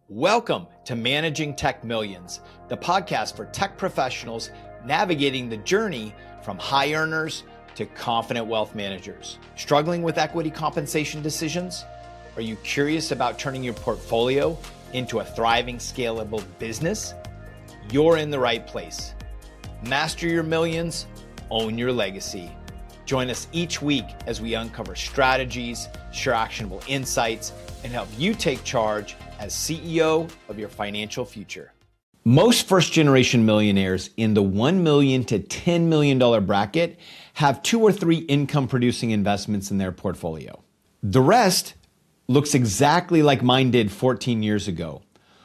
Welcome to Managing Tech Millions, the podcast for tech professionals navigating the journey from high earners to confident wealth managers. Struggling with equity compensation decisions? Are you curious about turning your portfolio into a thriving, scalable business? You're in the right place. Master your millions, own your legacy. Join us each week as we uncover strategies, share actionable insights, and help you take charge as CEO of your financial future. Most first-generation millionaires in the $1 million to $10 million bracket have 2 or 3 income-producing investments in their portfolio. The rest looks exactly like mine did 14 years ago,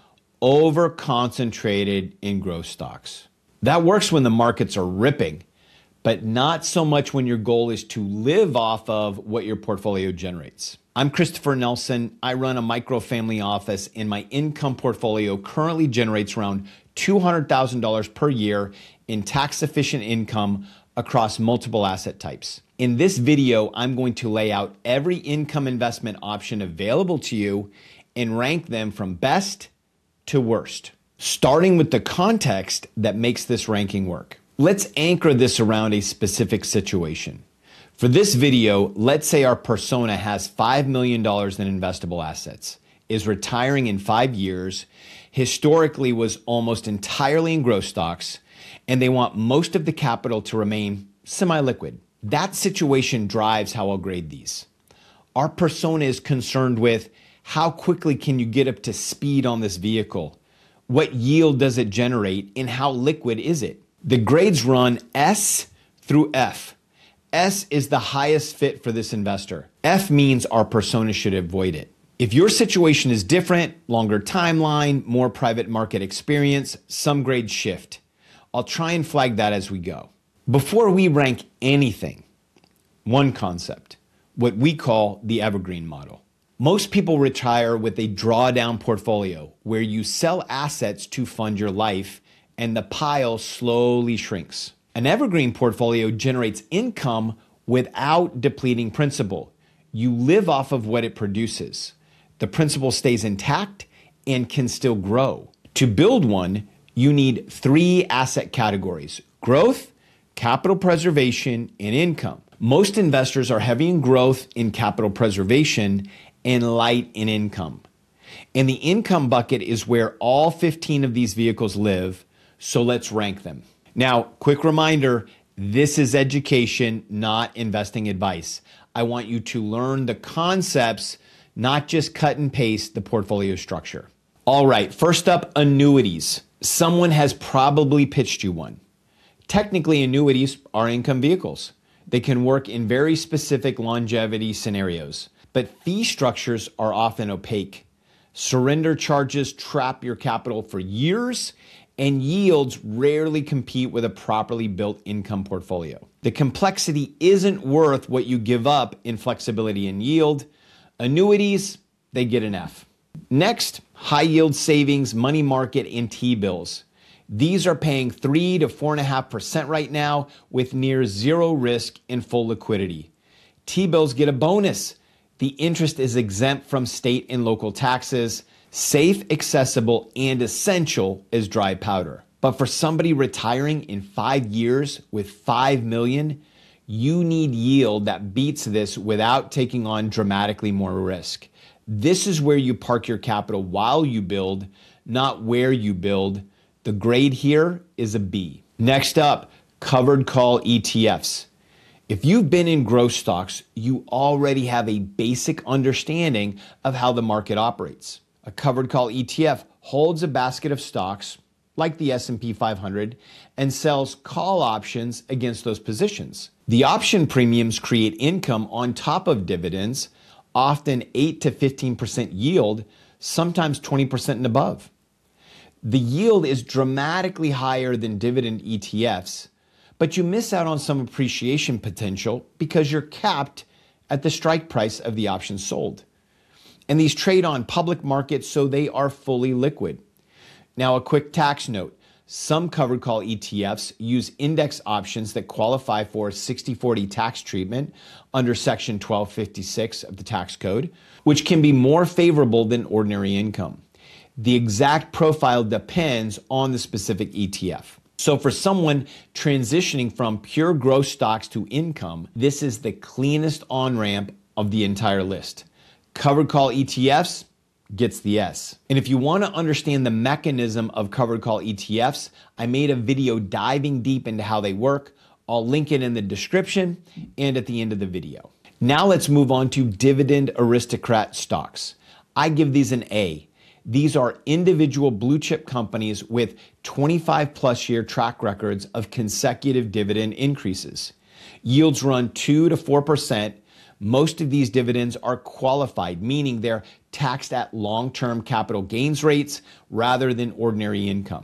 over-concentrated in growth stocks. That works when the markets are ripping, but not so much when your goal is to live off of what your portfolio generates. I'm Christopher Nelson. I run a micro-family office, and my income portfolio currently generates around $200,000 per year in tax-efficient income across multiple asset types. In this video, I'm going to lay out every income investment option available to you and rank them from best to worst, starting with the context that makes this ranking work. Let's anchor this around a specific situation. For this video, let's say our persona has $5 million in investable assets, is retiring in 5 years, historically was almost entirely in growth stocks, and they want most of the capital to remain semi-liquid. That situation drives how I'll grade these. Our persona is concerned with how quickly can you get up to speed on this vehicle? What yield does it generate, and how liquid is it? The grades run S through F. S is the highest fit for this investor. F means our persona should avoid it. If your situation is different, longer timeline, more private market experience, some grades shift. I'll try and flag that as we go. Before we rank anything, one concept, what we call the evergreen model. Most people retire with a drawdown portfolio where you sell assets to fund your life and the pile slowly shrinks. An evergreen portfolio generates income without depleting principal. You live off of what it produces. The principal stays intact and can still grow. To build one, you need 3 asset categories: growth, capital preservation, and income. Most investors are heavy in growth, in capital preservation, and light in income. And the income bucket is where all 15 of these vehicles live, so let's rank them. Now, quick reminder, this is education, not investing advice. I want you to learn the concepts, not just cut and paste the portfolio structure. All right, first up, annuities. Someone has probably pitched you one. Technically, annuities are income vehicles. They can work in very specific longevity scenarios, but fee structures are often opaque. Surrender charges trap your capital for years, and yields rarely compete with a properly built income portfolio. The complexity isn't worth what you give up in flexibility and yield. Annuities, they get an F. Next, high yield savings, money market, and T-bills. These are paying 3 to 4.5% right now with near zero risk and full liquidity. T-bills get a bonus. The interest is exempt from state and local taxes. Safe, accessible, and essential as dry powder. But for somebody retiring in 5 years with $5 million, you need yield that beats this without taking on dramatically more risk. This is where you park your capital while you build, not where you build. The grade here is a B. Next up, covered call ETFs. If you've been in growth stocks, you already have a basic understanding of how the market operates. A covered call ETF holds a basket of stocks, like the S&P 500, and sells call options against those positions. The option premiums create income on top of dividends, often 8 to 15% yield, sometimes 20% and above. The yield is dramatically higher than dividend ETFs, but you miss out on some appreciation potential because you're capped at the strike price of the options sold. And these trade on public markets, so they are fully liquid. Now, a quick tax note. Some covered call ETFs use index options that qualify for 60/40 tax treatment under Section 1256 of the tax code, which can be more favorable than ordinary income. The exact profile depends on the specific ETF. So for someone transitioning from pure growth stocks to income, this is the cleanest on-ramp of the entire list. Covered call ETFs gets the S. And if you want to understand the mechanism of covered call ETFs, I made a video diving deep into how they work. I'll link it in the description and at the end of the video. Now let's move on to dividend aristocrat stocks. I give these an A. These are individual blue chip companies with 25 plus year track records of consecutive dividend increases. Yields run 2 to 4%. Most of these dividends are qualified, meaning they're taxed at long-term capital gains rates rather than ordinary income.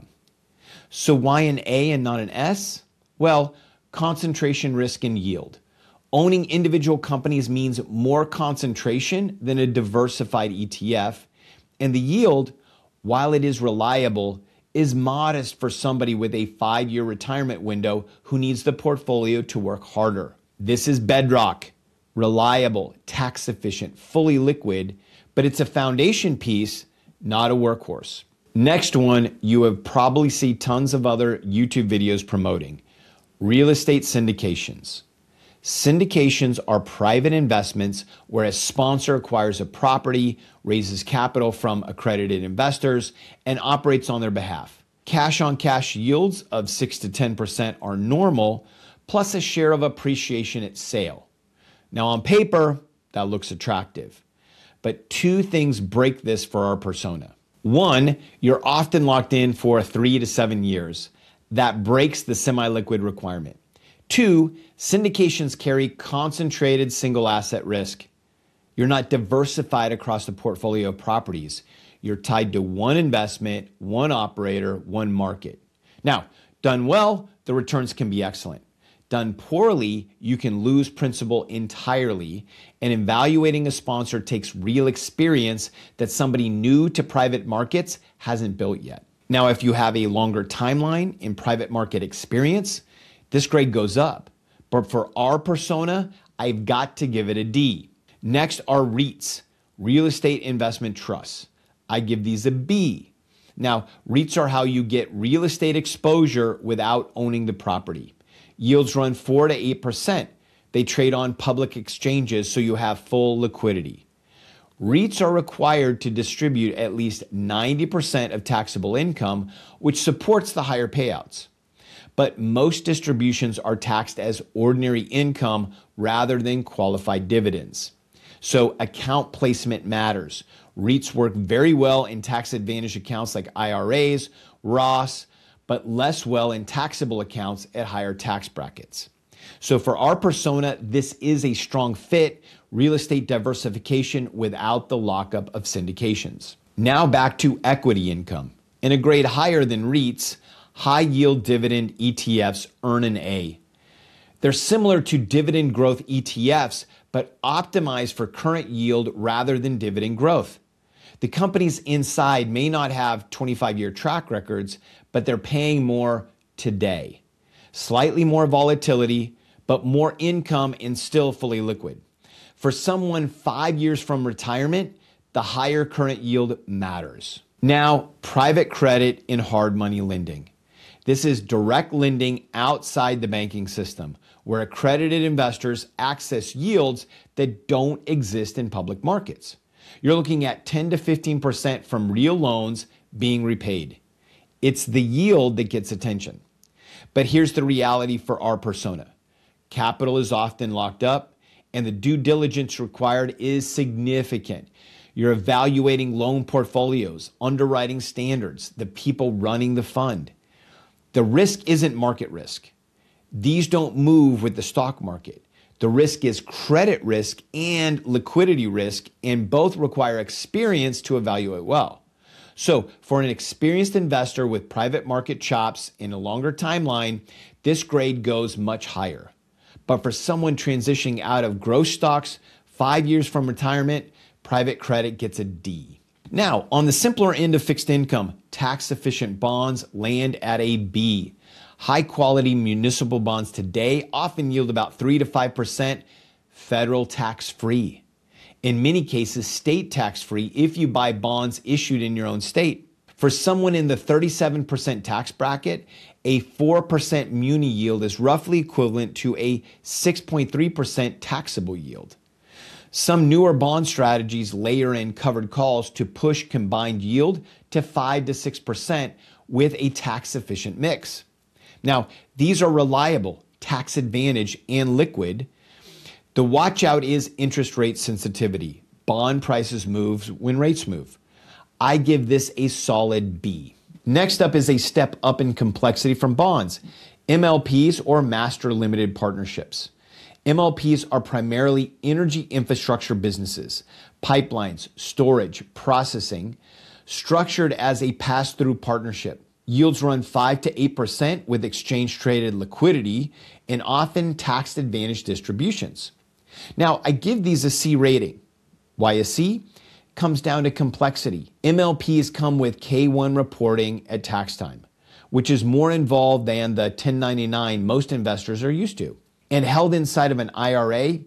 So why an A and not an S? Well, concentration risk and yield. Owning individual companies means more concentration than a diversified ETF. And the yield, while it is reliable, is modest for somebody with a 5-year retirement window who needs the portfolio to work harder. This is bedrock, reliable, tax efficient, fully liquid, but it's a foundation piece, not a workhorse. Next one, you have probably seen tons of other YouTube videos promoting. Real estate syndications. Syndications are private investments where a sponsor acquires a property, raises capital from accredited investors, and operates on their behalf. Cash-on-cash yields of 6 to 10% are normal, plus a share of appreciation at sale. Now on paper, that looks attractive. But two things break this for our persona. One, you're often locked in for 3 to 7 years. That breaks the semi-liquid requirement. Two, syndications carry concentrated single asset risk. You're not diversified across the portfolio of properties. You're tied to one investment, one operator, one market. Now, done well, the returns can be excellent. Done poorly, you can lose principal entirely, and evaluating a sponsor takes real experience that somebody new to private markets hasn't built yet. Now, if you have a longer timeline in private market experience, this grade goes up, but for our persona, I've got to give it a D. Next are REITs, real estate investment trusts. I give these a B. Now, REITs are how you get real estate exposure without owning the property. Yields run 4 to 8%. They trade on public exchanges, so you have full liquidity. REITs are required to distribute at least 90% of taxable income, which supports the higher payouts. But most distributions are taxed as ordinary income rather than qualified dividends. So account placement matters. REITs work very well in tax-advantaged accounts like IRAs, Roths, but less well in taxable accounts at higher tax brackets. So for our persona, this is a strong fit, real estate diversification without the lockup of syndications. Now back to equity income. In a grade higher than REITs, high yield dividend ETFs earn an A. They're similar to dividend growth ETFs, but optimized for current yield rather than dividend growth. The companies inside may not have 25-year track records, but they're paying more today. Slightly more volatility, but more income and still fully liquid. For someone 5 years from retirement, the higher current yield matters. Now, private credit and hard money lending. This is direct lending outside the banking system, where accredited investors access yields that don't exist in public markets. You're looking at 10 to 15% from real loans being repaid. It's the yield that gets attention. But here's the reality for our persona. Capital is often locked up, and the due diligence required is significant. You're evaluating loan portfolios, underwriting standards, the people running the fund. The risk isn't market risk. These don't move with the stock market. The risk is credit risk and liquidity risk, and both require experience to evaluate well. So for an experienced investor with private market chops in a longer timeline, this grade goes much higher. But for someone transitioning out of growth stocks 5 years from retirement, private credit gets a D. Now, on the simpler end of fixed income, tax-efficient bonds land at a B. High-quality municipal bonds today often yield about 3 to 5% federal tax-free. In many cases, state tax-free if you buy bonds issued in your own state. For someone in the 37% tax bracket, a 4% muni yield is roughly equivalent to a 6.3% taxable yield. Some newer bond strategies layer in covered calls to push combined yield to 5 to 6% with a tax-efficient mix. Now, these are reliable, tax advantage, and liquid. The watch out is interest rate sensitivity. Bond prices move when rates move. I give this a solid B. Next up is a step up in complexity from bonds, MLPs or master limited partnerships. MLPs are primarily energy infrastructure businesses, pipelines, storage, processing, structured as a pass-through partnership. Yields run 5 to 8% with exchange-traded liquidity and often tax-advantaged distributions. Now, I give these a C rating. Why a C? Comes down to complexity. MLPs come with K-1 reporting at tax time, which is more involved than the 1099 most investors are used to. And held inside of an IRA,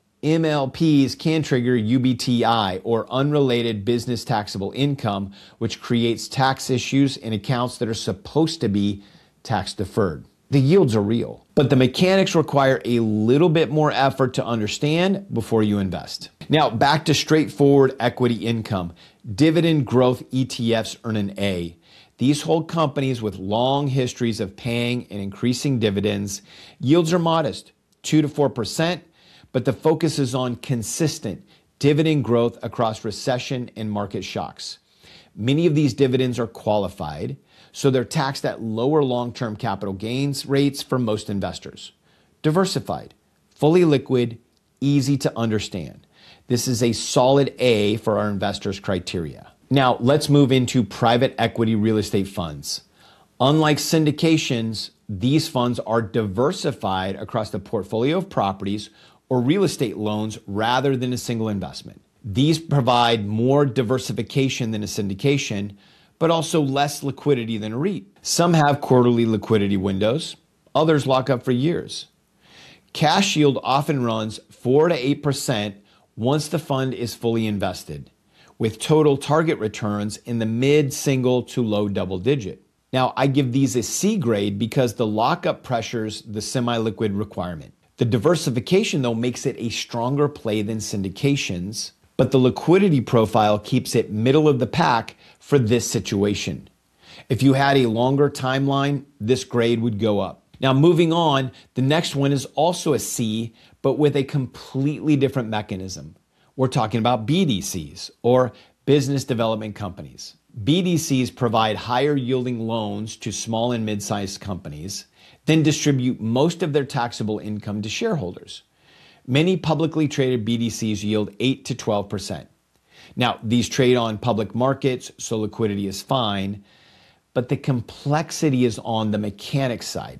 MLPs can trigger UBTI, or unrelated business taxable income, which creates tax issues in accounts that are supposed to be tax deferred. The yields are real, but the mechanics require a little bit more effort to understand before you invest. Now, back to straightforward equity income. Dividend growth ETFs earn an A. These hold companies with long histories of paying and increasing dividends. Yields are modest, 2 to 4%, but the focus is on consistent dividend growth across recession and market shocks. Many of these dividends are qualified, so they're taxed at lower long-term capital gains rates for most investors. Diversified, fully liquid, easy to understand. This is a solid A for our investors' criteria. Now, let's move into private equity real estate funds. Unlike syndications, these funds are diversified across the portfolio of properties or real estate loans rather than a single investment. These provide more diversification than a syndication, but also less liquidity than a REIT. Some have quarterly liquidity windows, others lock up for years. Cash yield often runs 4 to 8% once the fund is fully invested, with total target returns in the mid-single to low double-digit. Now, I give these a C grade because the lockup pressures the semi-liquid requirement. The diversification, though, makes it a stronger play than syndications, but the liquidity profile keeps it middle of the pack for this situation. If you had a longer timeline, this grade would go up. Now, moving on, the next one is also a C, but with a completely different mechanism. We're talking about BDCs, or business development companies. BDCs provide higher yielding loans to small and mid-sized companies, then distribute most of their taxable income to shareholders. Many publicly traded BDCs yield 8 to 12%. Now, these trade on public markets, so liquidity is fine, but the complexity is on the mechanics side.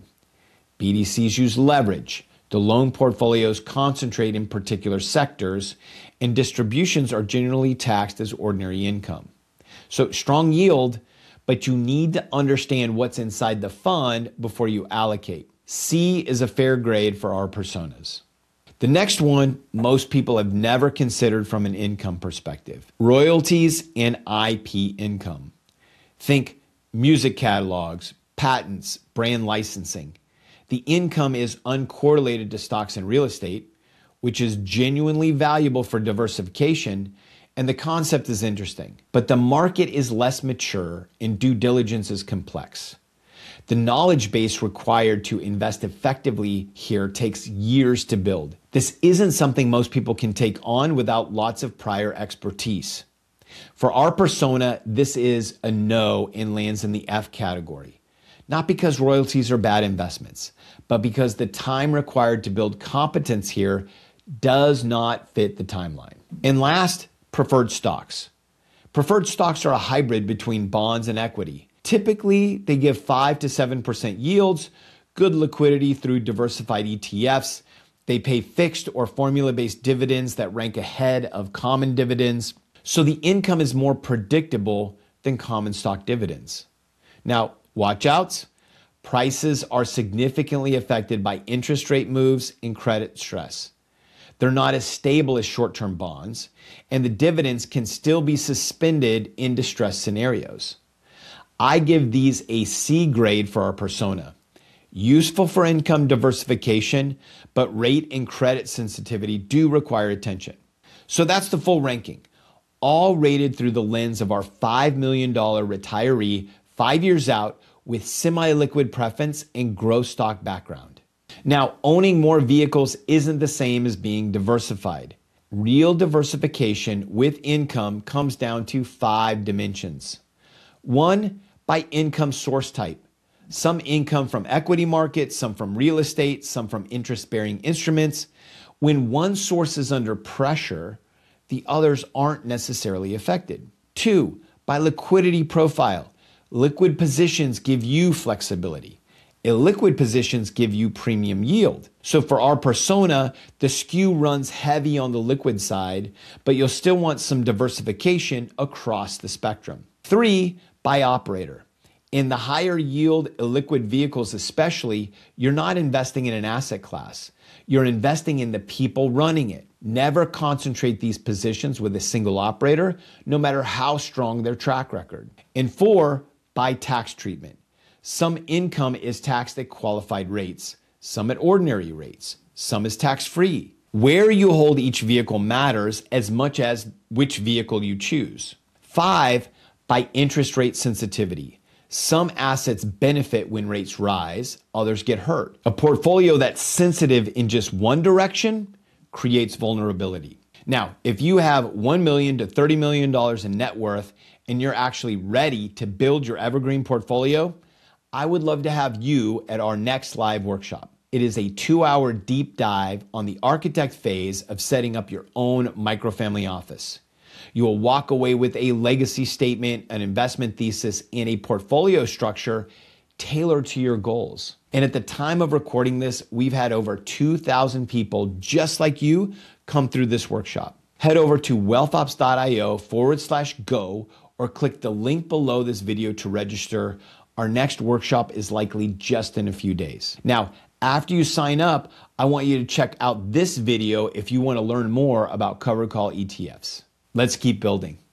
BDCs use leverage. The loan portfolios concentrate in particular sectors, and distributions are generally taxed as ordinary income. So strong yield, but you need to understand what's inside the fund before you allocate. C is a fair grade for our personas. The next one, most people have never considered from an income perspective: royalties and IP income. Think music catalogs, patents, brand licensing. The income is uncorrelated to stocks and real estate, which is genuinely valuable for diversification, and the concept is interesting. But the market is less mature and due diligence is complex. The knowledge base required to invest effectively here takes years to build. This isn't something most people can take on without lots of prior expertise. For our persona, this is a no and lands in the F category. Not because royalties are bad investments, but because the time required to build competence here does not fit the timeline. And last, preferred stocks. Preferred stocks are a hybrid between bonds and equity. Typically, they give 5 to 7% yields, good liquidity through diversified ETFs. They pay fixed or formula-based dividends that rank ahead of common dividends. So the income is more predictable than common stock dividends. Now, watch outs. Prices are significantly affected by interest rate moves and credit stress. They're not as stable as short-term bonds, and the dividends can still be suspended in distress scenarios. I give these a C grade for our persona. Useful for income diversification, but rate and credit sensitivity do require attention. So that's the full ranking, all rated through the lens of our $5 million retiree 5 years out with semi-liquid preference and growth stock background. Now, owning more vehicles isn't the same as being diversified. Real diversification with income comes down to 5 dimensions. 1, by income source type. Some income from equity markets, some from real estate, some from interest-bearing instruments. When one source is under pressure, the others aren't necessarily affected. 2, by liquidity profile. Liquid positions give you flexibility. Illiquid positions give you premium yield. So for our persona, the skew runs heavy on the liquid side, but you'll still want some diversification across the spectrum. 3, by operator. In the higher yield illiquid vehicles especially, you're not investing in an asset class. You're investing in the people running it. Never concentrate these positions with a single operator, no matter how strong their track record. And 4, by tax treatment. Some income is taxed at qualified rates, some at ordinary rates, some is tax-free. Where you hold each vehicle matters as much as which vehicle you choose. 5, by interest rate sensitivity. Some assets benefit when rates rise, others get hurt. A portfolio that's sensitive in just one direction creates vulnerability. Now, if you have $1 million to $30 million in net worth and you're actually ready to build your evergreen portfolio, I would love to have you at our next live workshop. It is a 2-hour deep dive on the architect phase of setting up your own microfamily office. You will walk away with a legacy statement, an investment thesis, and a portfolio structure tailored to your goals. And at the time of recording this, we've had over 2,000 people just like you come through this workshop. Head over to wealthops.io/go or click the link below this video to register. Our next workshop is likely just in a few days. Now, after you sign up, I want you to check out this video if you want to learn more about covered call ETFs. Let's keep building.